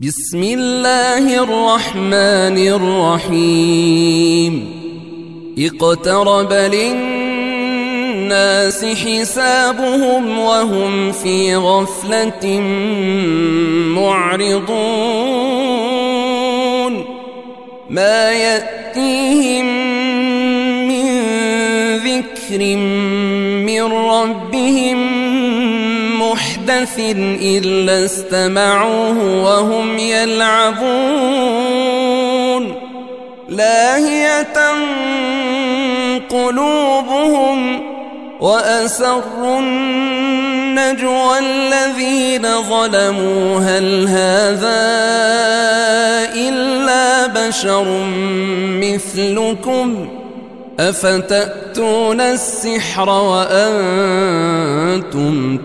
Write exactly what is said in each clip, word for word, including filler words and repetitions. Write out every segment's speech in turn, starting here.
بسم الله الرحمن الرحيم اقترب للناس حسابهم وهم في غفلة معرضون ما يأتيهم من ذكر من ربهم محدث إلا استمعوه وهم يلعبون لاهية قلوبهم وأسروا النجوى الذين ظلموا هل هذا إلا بشر مثلكم أفتأتون السحر وأنتم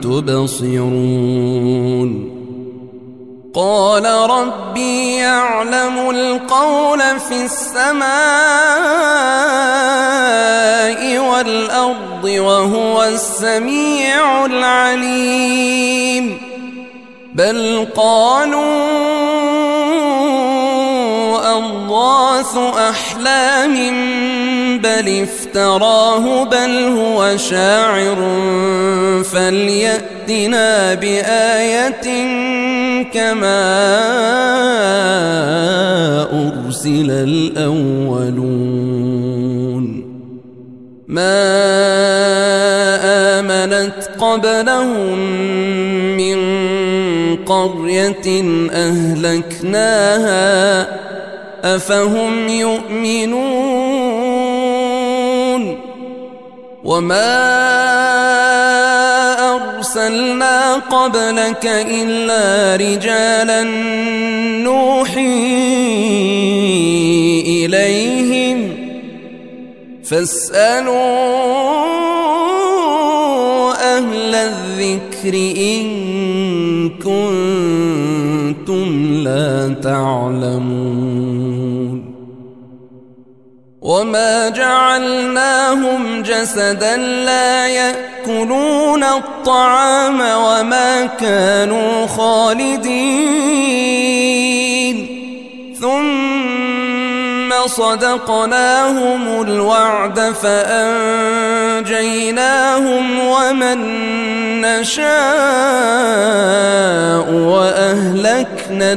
تبصرون قال ربي يعلم القول في السماء والأرض وهو السميع العليم بل قالوا أضغاث أحلام بل افتراه بل هو شاعر فليأتنا بآية كما أرسل الأولون ما آمنت قبلهم من قرية أهلكناها أفهم يؤمنون وما أرسلنا قبلك إلا رجالا نوحي إليهم فاسألوا أهل الذكر إن كنتم لا تعلمون وما جعلناهم جسدا لا يأكلون الطعام وما كانوا خالدين ثم صدقناهم الوعد فأنجيناهم ومن نشاء وأهلكنا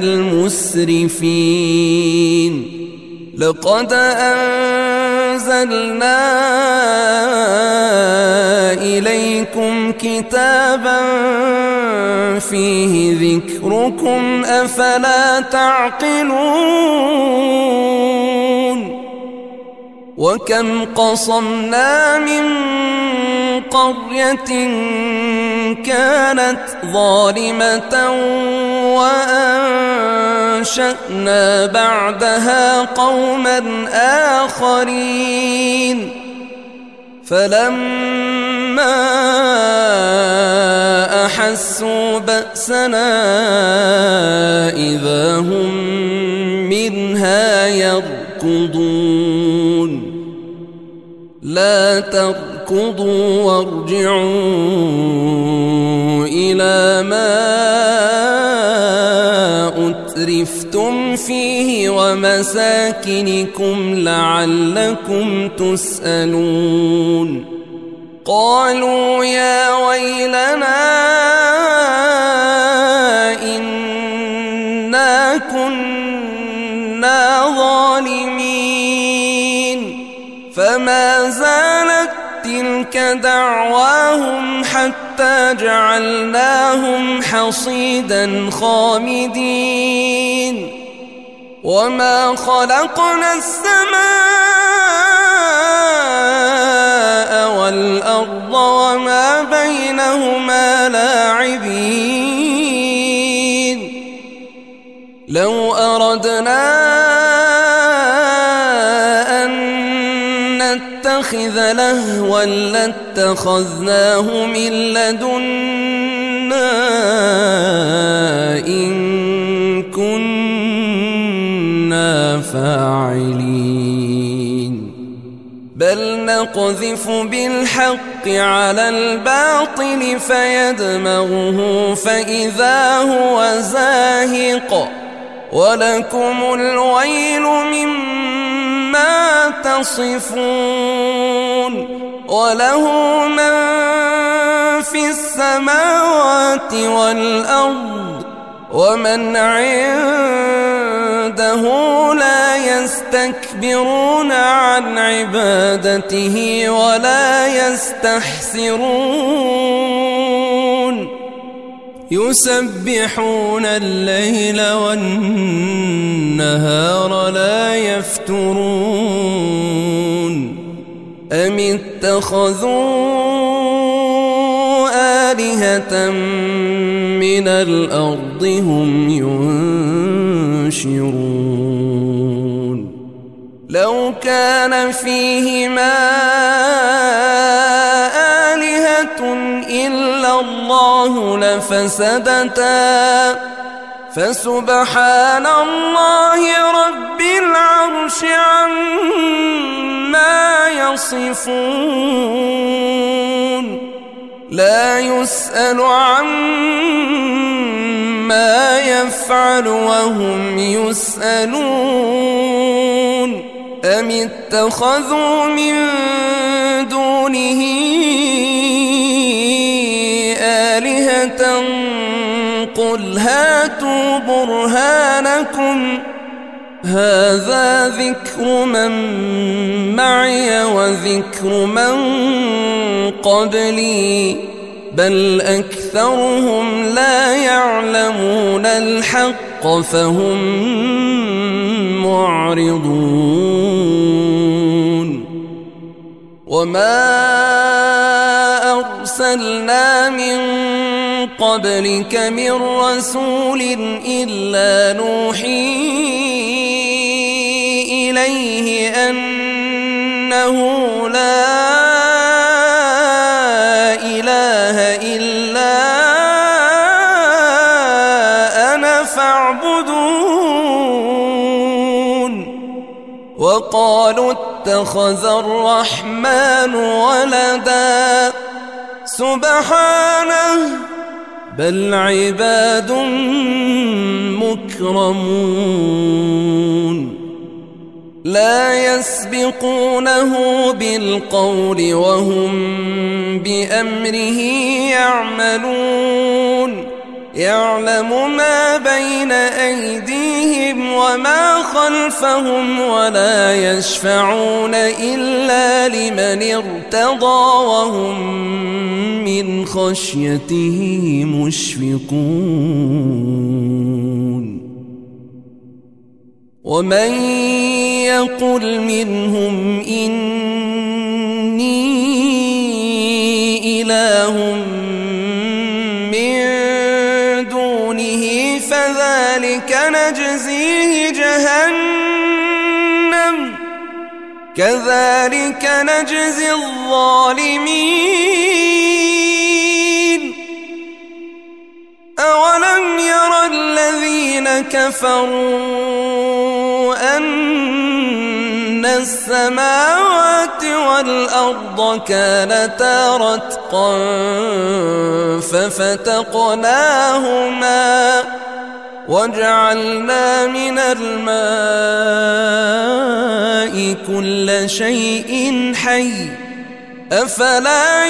المسرفين لقد أنزلنا إليكم كتابا فيه ذكركم أفلا تعقلون وكم قصمنا من قرية كانت ظالمة وأنشأنا بعدها قوما آخرين فلما أحسوا بأسنا إذا هم منها يركضون لا تركضوا وارجعوا إلى ما أترفتم فيه ومساكنكم لعلكم تسألون قالوا يا ويلنا إنا كنا ظالمين فما زالت تلك دعواهم حتى جعلناهم حصيدا خامدين وما خلقنا السماء والأرض وما بينهما لاعبين لو أردنا نتخذ لهوا لاتخذناه من لدنا إن كنا فاعلين بل نقذف بالحق على الباطل فيدمغه فإذا هو زاهق ولكم الويل مما تصفون وله من في السماوات والأرض ومن عنده لا يستكبرون عن عبادته ولا يستحسرون يسبحون الليل والنهار لا يفترون أم اتخذوا آلهة من الأرض هم ينشرون لو كان فيهما آلهة إلا الله لفسدتا فسبحان الله رب العرش عما يصفون لا يسأل عما يفعل وهم يسألون أم اتخذوا من دونه آلهة قل هاتوا برهانكم هذا ذكر من معي وذكر من قبلي بل أكثرهم لا يعلمون الحق فهم معرضون وما أرسلنا من قبلك من رسول إلا نوحي إليه أنه لا إله إلا أنا فاعبدون وقالوا اتخذ الرحمن ولدا سبحانه بل عباد مكرمون لا يسبقونه بالقول وهم بأمره يعملون يعلم ما بين أيديهم وما خلفهم ولا يشفعون إلا لمن ارتضى وهم من خشيته مشفقون ومن يقل منهم إني إله من دونه فذلك نجزيه جهنم كذلك نجزي الظالمين أولم ير الذين كفروا أن السماوات والأرض كانتا رتقا ففتقناهما وجعلنا من الماء كل شيء حي أفلا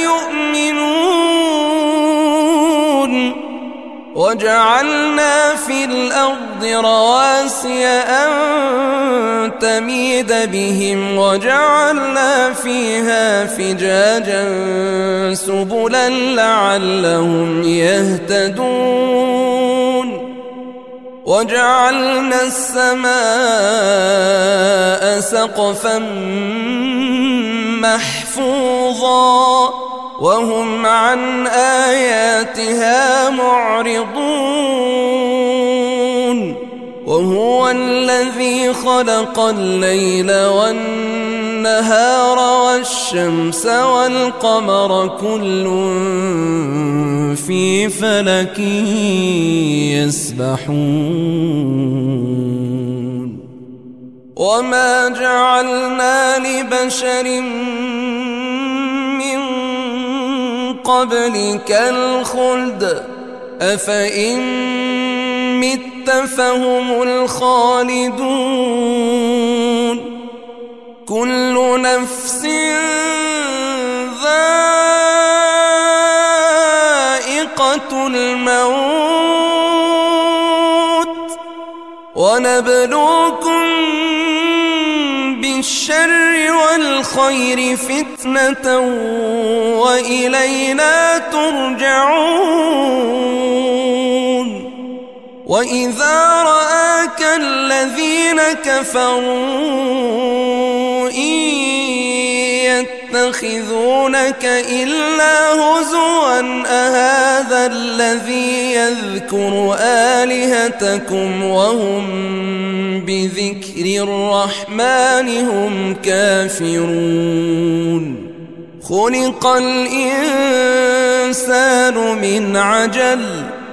يؤمنون وجعلنا في الأرض رواسي أن تميد بهم وجعلنا فيها فجاجا سبلا لعلهم يهتدون وجعلنا السماء سقفا محفوظا وهم عن آياتها معرضون وهو الذي خلق الليل والنهار والشمس والقمر كل في فلك يسبحون وما جعلنا لبشر قبلك الخلد أفإن مت فهم الخالدون كل نفس ذائقة الموت ونبلوكم بالشر والخير فتنة وإلينا ترجعون وإذا رآك الذين كفروا إن يتخذونك إلا هزوا أهذا الذي يذكر آلهتكم وهم بذكر الرحمن هم كافرون خلق الإنسان من عجل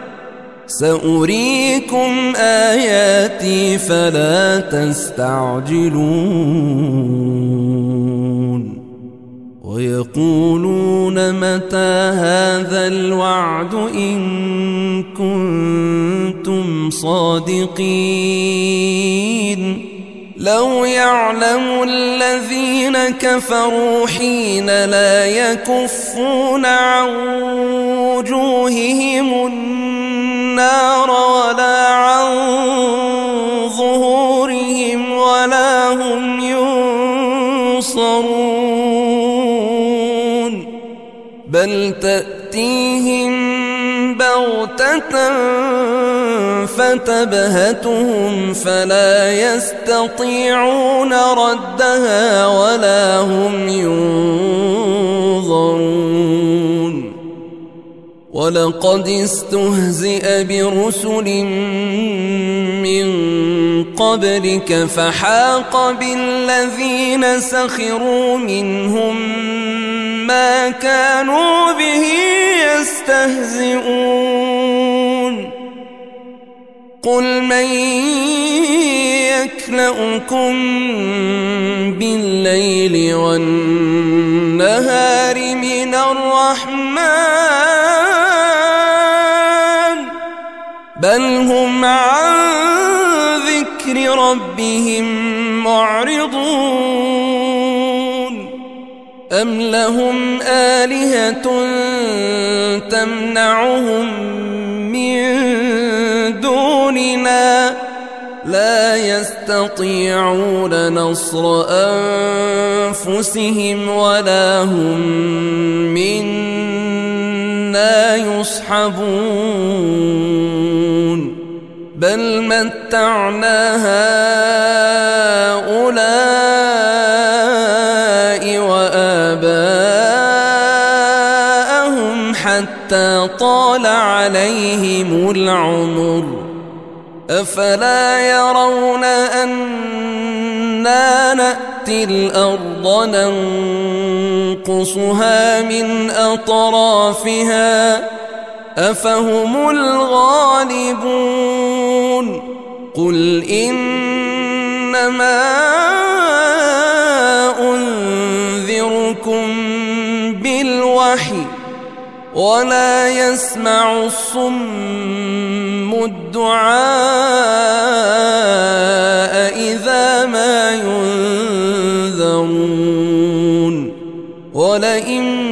سأريكم آياتي فلا تستعجلون ويقولون متى هذا الوعد إن كنتم صادقين لو يعلم الذين كفروا حين لا يكفون عن وجوههم النار ولا عن ظهورهم ولا هم ينصرون بل تأتيهم بغتة فتبهتهم فلا يستطيعون ردها ولا هم ينظرون ولقد استهزئ برسل من قبلك فحاق بالذين سخروا منهم ما كانوا به يستهزئون قل من يكلؤكم بالليل والنهار من الرحمن بل هم عن ذكر ربهم معرضون أم لهم آلهة تمنعهم من دوننا لا يستطيعون نصر أنفسهم ولا هم منا يصحبون بل متعنا هؤلاء وآباءهم حتى طال عليهم العمر أفلا يرون أنا نأتي الأرض ننقصها من أطرافها أفهم الغالبون قل إنما أنذركم بالوحي ولا يسمع الصم الدعاء إذا ما ينذرون ولئن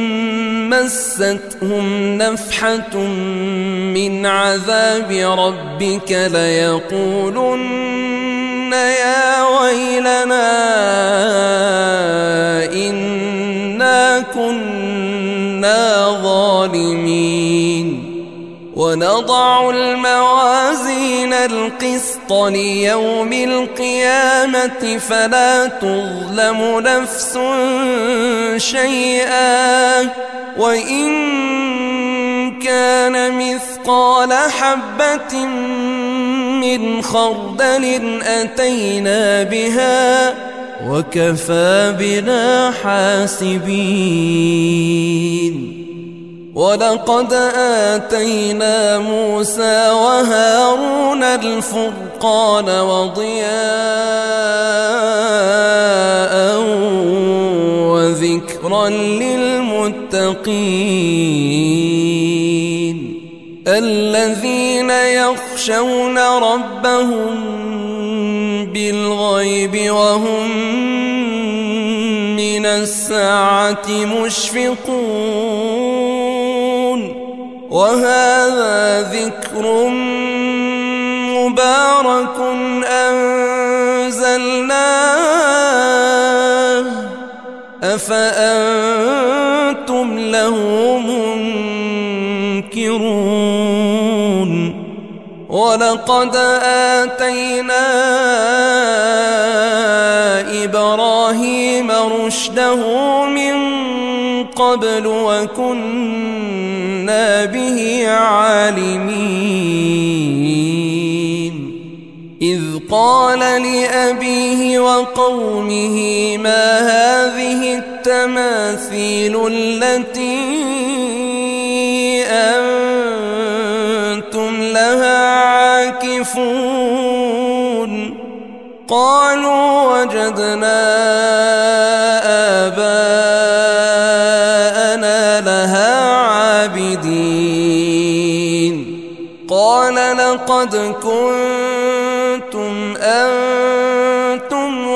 مستهم نفحة من عذاب ربك ليقولن يا ويلنا إنا كنا ظالمين ونضع الموازين القسط ليوم القيامة فلا تظلم نفس شيئا وإن كان مثقال حبة من خردل أتينا بها وكفى بنا حاسبين ولقد آتينا موسى وهارون الفرقان وضياء وذكرا للمتقين الذين يخشون ربهم بالغيب وهم من الساعة مشفقون وهذا ذكر مبارك أنزلناه أفأنتم له منكرون ولقد آتينا إبراهيم رشده من قبل وكنا به عالمين إذ قال لأبيه وقومه ما هذه التماثيل التي أنتم لها عاكفون قالوا وجدنا آباءنا لها عابدين قال لقد كنتم أنتم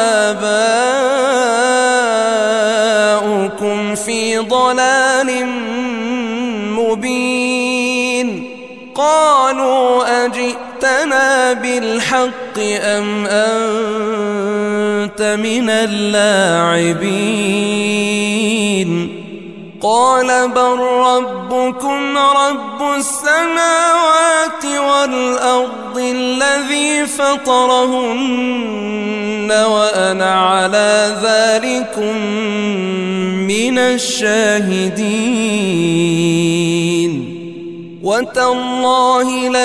وآباؤكم في ضلال مبين قالوا أجئتنا بالحق أم أنت من اللاعبين قال بل ربكم رب السماوات والأرض الذي فطرهن وأنا على ذلكم من الشاهدين وتالله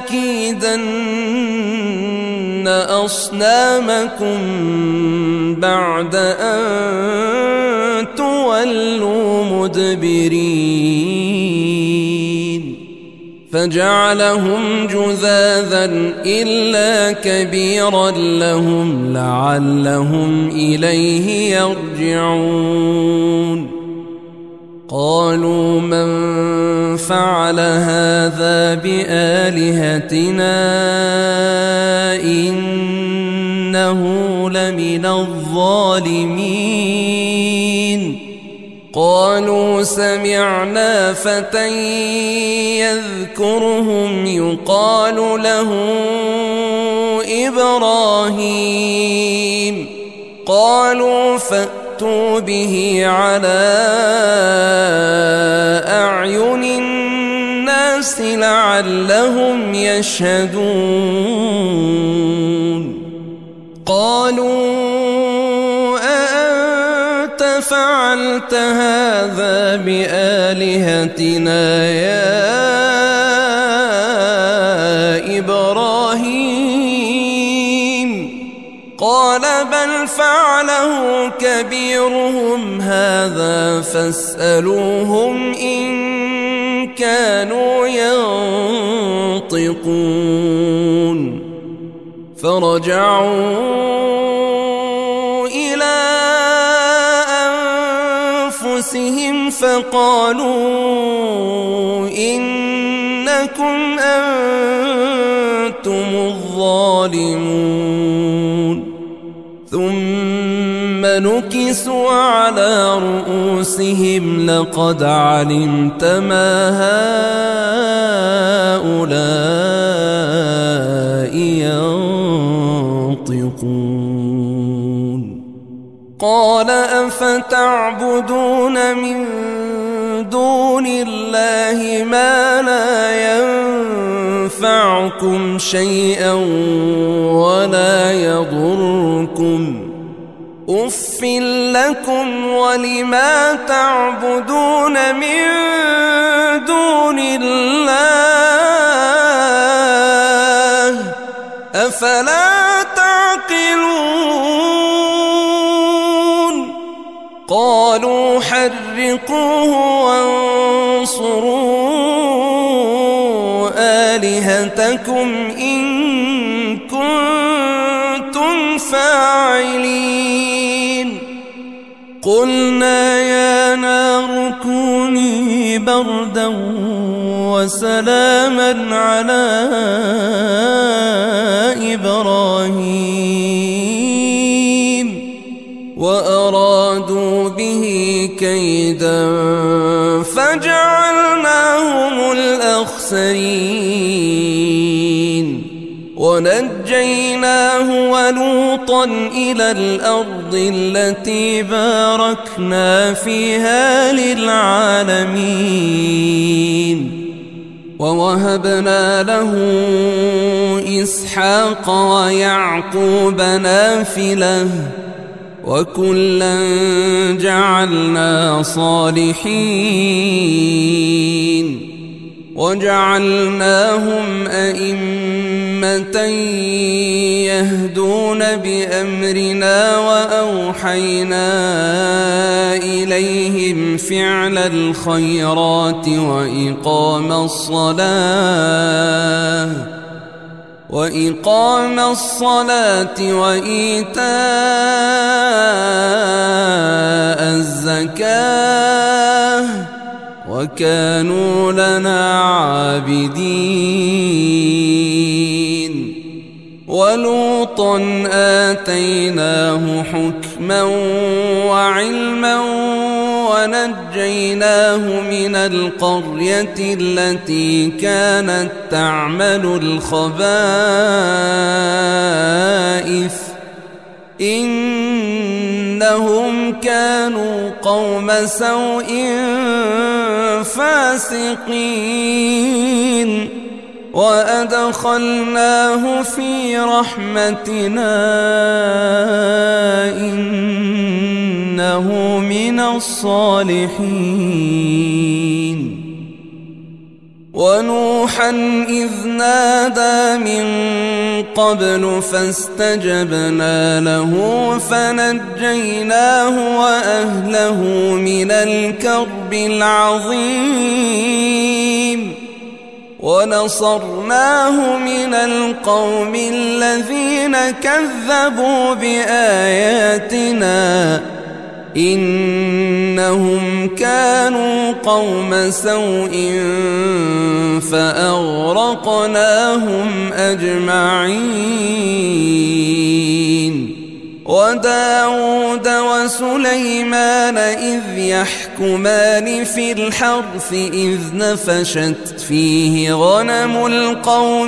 لأكيدن أصنامكم بعد أن تولوا مدبرين فجعلهم جذاذا إلا كبيرا لهم لعلهم إليه يرجعون قالوا من فعل هذا بآلهتنا إنه لمن الظالمين قالوا سمعنا فتى يذكرهم يقال له إبراهيم قالوا فأتوا به على أعين الناس لعلهم يشهدون قالوا أأنت فعلت هذا بآلهتنا يا إبراهيم قال بل فعله كبيرهم هذا فاسألوهم إن كانوا ينطقون فرجعوا إلى أنفسهم فقالوا إنكم أنتم الظالمون ثم نكسوا على رؤوسهم لقد علمت ما هؤلاء ينطقون قال أفتعبدون من دون الله ما لا ينفعكم شيئا ولا يضركم أف لكم ولما تعبدون من دون الله أفلا تعقلون قالوا حرقوه وانصروا آلهتكم إن كنتم فاعلين قلنا يا نار كوني بردا وسلاما على إبراهيم وأرادوا به كيدا فجعلناهم الأخسرين ونجيناه ولوطا إلى الأرض التي باركنا فيها للعالمين ووهبنا له إسحاق ويعقوب نافلة وكلا جعلنا صالحين وجعلناهم أئمة يهدون بأمرنا وأوحينا إليهم فعل الخيرات وإقام الصلاة وإقام الصلاة وإيتاء الزكاة وكانوا لنا عابدين ولوطا آتيناه حكما وعلما ونجيناه من القرية التي كانت تعمل الخبائث إنهم كانوا قوم سوء فاسقين وأدخلناه في رحمتنا إنه من الصالحين ونوحا إذ نادى من قبل فاستجبنا له فنجيناه وأهله من الكرب العظيم ونصرناه من القوم الذين كذبوا بآياتنا إنهم كانوا قوم سوء فأغرقناهم أجمعين وداود وسليمان إذ يحكمان في الحرث إذ نفشت فيه غنم القوم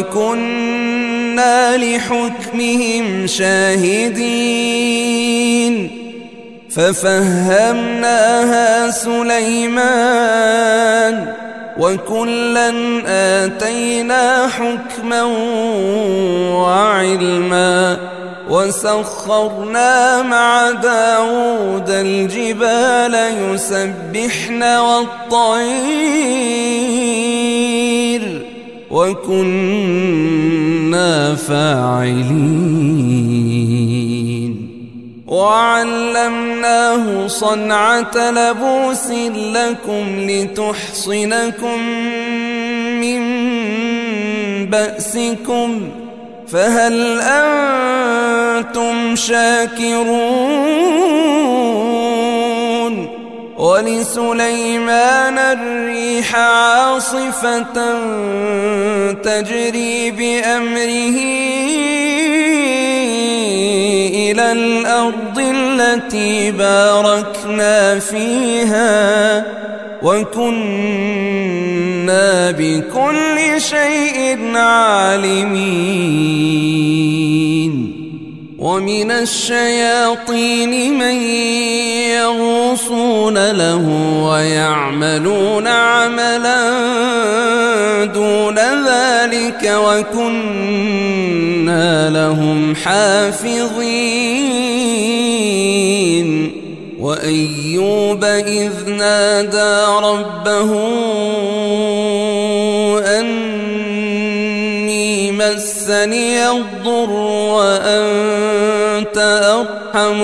وكنا لحكمهم شاهدين ففهمناها سليمان وكلا آتينا حكما وعلما وسخرنا مع داود الجبال يسبحن والطير وكنا فاعلين وعلمناه صنعة لبوس لكم لتحصنكم من بأسكم فهل أنتم شاكرون ولسليمان الريح عاصفة تجري بأمره إلى الأرض التي باركنا فيها وكنا بكل شيء عالمين ومن الشياطين من يغوصون له ويعملون عملا دون ذلك وكنا لهم حافظين وأيوب إذ نادى ربه أني مسني الضر وأنت أرحم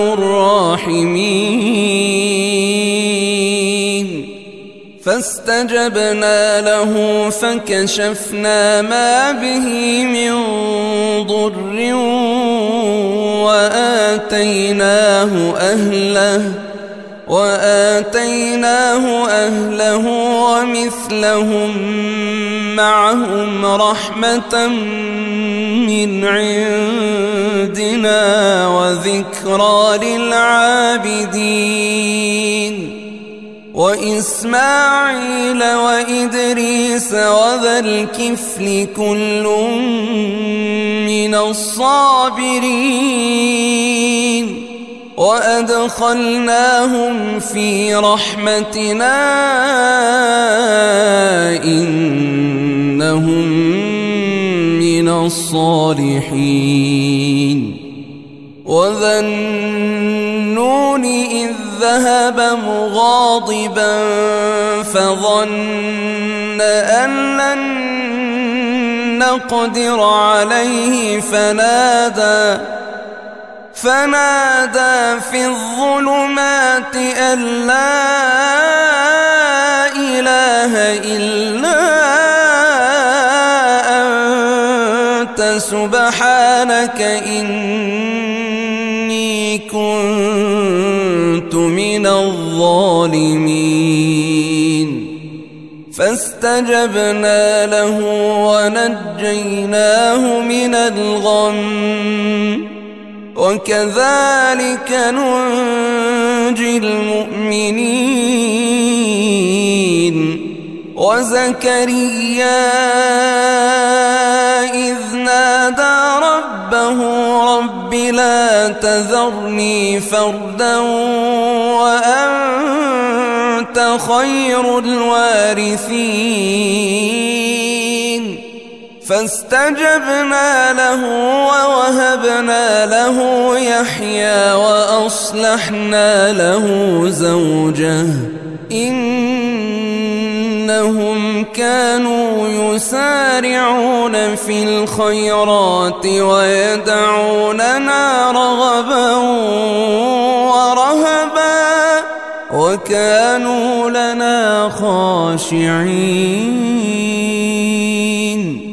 الراحمين فاستجبنا له فكشفنا ما به من ضر وآتيناه أهله وآتيناه أهله ومثلهم معهم رحمة من عندنا وذكرى للعابدين وإسماعيل وإدريس وذا الكفل كل من الصابرين وأدخلناهم في رحمتنا إنهم من الصالحين وذا النون إذ ذهب مغاضبا فظن أن لن نقدر عليه فنادى فنادى في الظلمات أن لا إله إلا أنت سبحانك إني كنت من الظالمين فاستجبنا له ونجيناه من الغم وكذلك ننجي المؤمنين وزكريا إذ نادى ربه رب لا تذرني فردا وأنت خير الوارثين فاستجبنا له ووهبنا له يحيى وأصلحنا له زوجه إنهم كانوا يسارعون في الخيرات ويدعوننا رغبا ورهبا وكانوا لنا خاشعين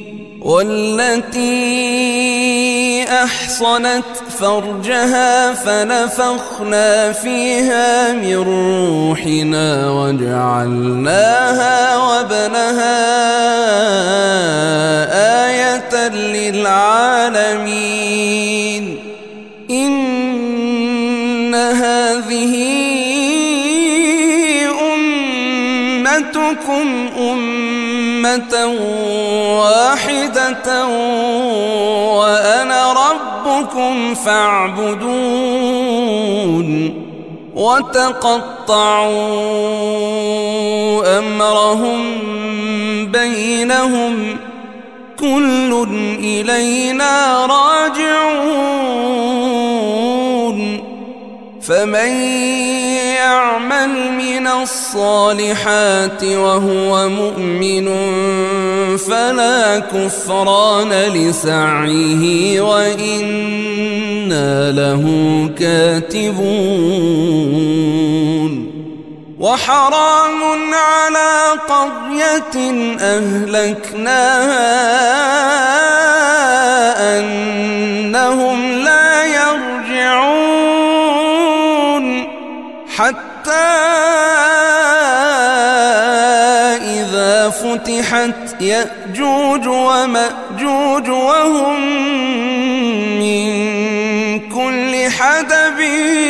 والتي أحصنت فرجها فنفخنا فيها من روحنا وجعلناها وابنها آية للعالمين إن هذه أمتكم أمة واحدة وأنا ربكم فاعبدون وتقطعوا أمرهم بينهم كل إلينا راجعون فمن يعمل من الصالحات وهو مؤمن فلا كفران لسعيه وإنا له كاتبون وحرام على قرية أهلكناها أنهم لا يرجعون حتى إذا فتحت يأجوج ومأجوج وهم من كل حدب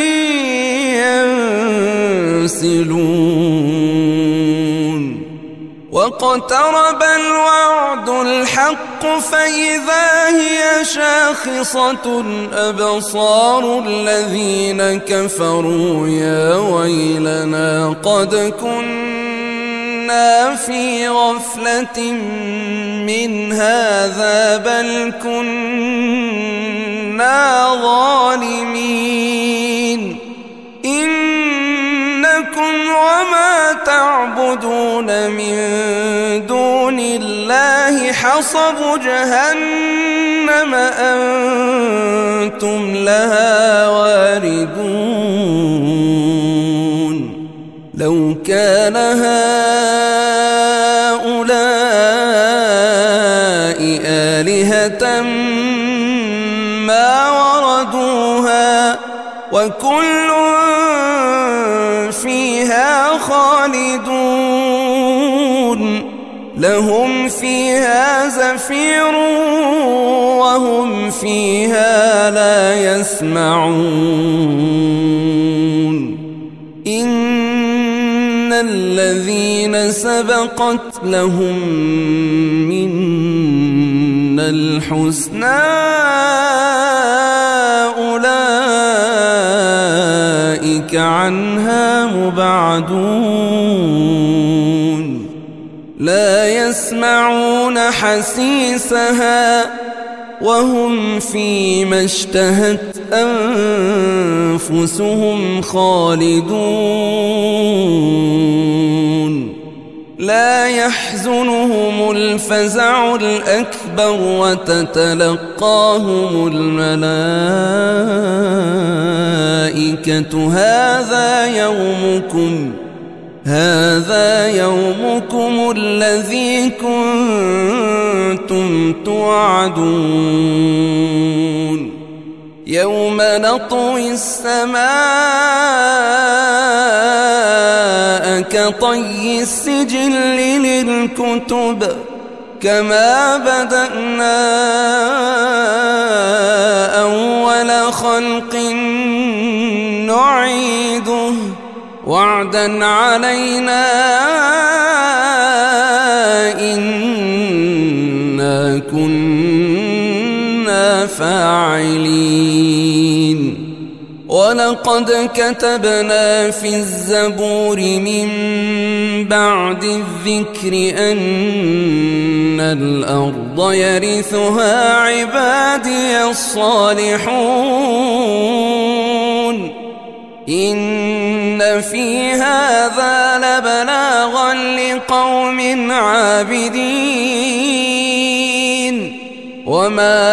ينسلون واقترب الوعد الحق فإذا هي شاخصة أبصار الذين كفروا يا ويلنا قد كنا في غفلة من هذا بل كنا ظالمين إنكم وما تعبدون من دون الله حصب جهنم أنتم لها واردون لو كان هؤلاء آلهة ما وردوها وكل فيها خالدون لهم فيها زفير وهم فيها لا يسمعون إن الذين سبقت لهم منا الحسنى أولئك عنها مبعدون لا يسمعون حسيسها وهم فيما اشتهت أنفسهم خالدون لا يحزنهم الفزع الأكبر وتتلقاهم الملائكة هذا يومكم هذا يومكم الذي كنتم توعدون يوم نطوي السماء كطي السجل للكتب كما بدأنا أول خلق نعيده وعدا علينا إنا كنا فاعلين ولقد كتبنا في الزبور من بعد الذكر أن الأرض يرثها عبادي الصالحون إن في هذا لبلاغا لقوم عابدين وما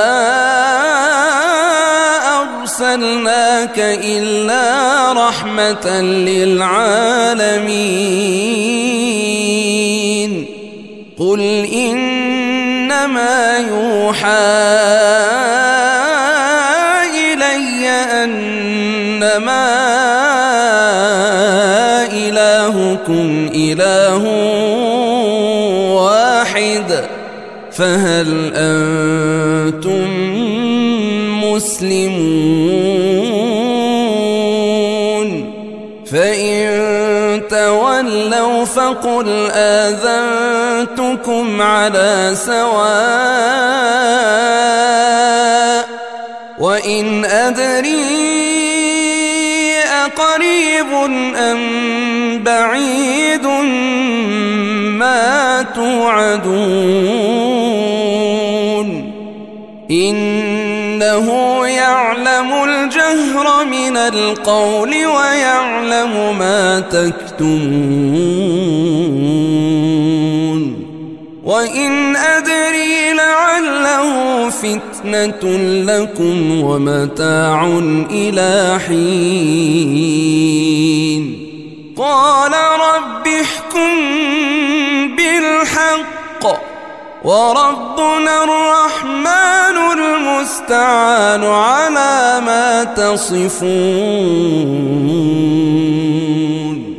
أرسلناك إلا رحمة للعالمين قل إنما يوحى إلي أنما إلهكم إله واحد فهل أنتم مسلمون فإن تولوا فقل آذنتكم على سواء وإن أدري أقريب أم بعيد ما توعدون إنه يعلم الجهر من القول ويعلم ما تكتمون وإن أدري لعله فتنة لكم ومتاع إلى حين قال رب احكم بالحق وربنا الرحمن المستعان على ما تصفون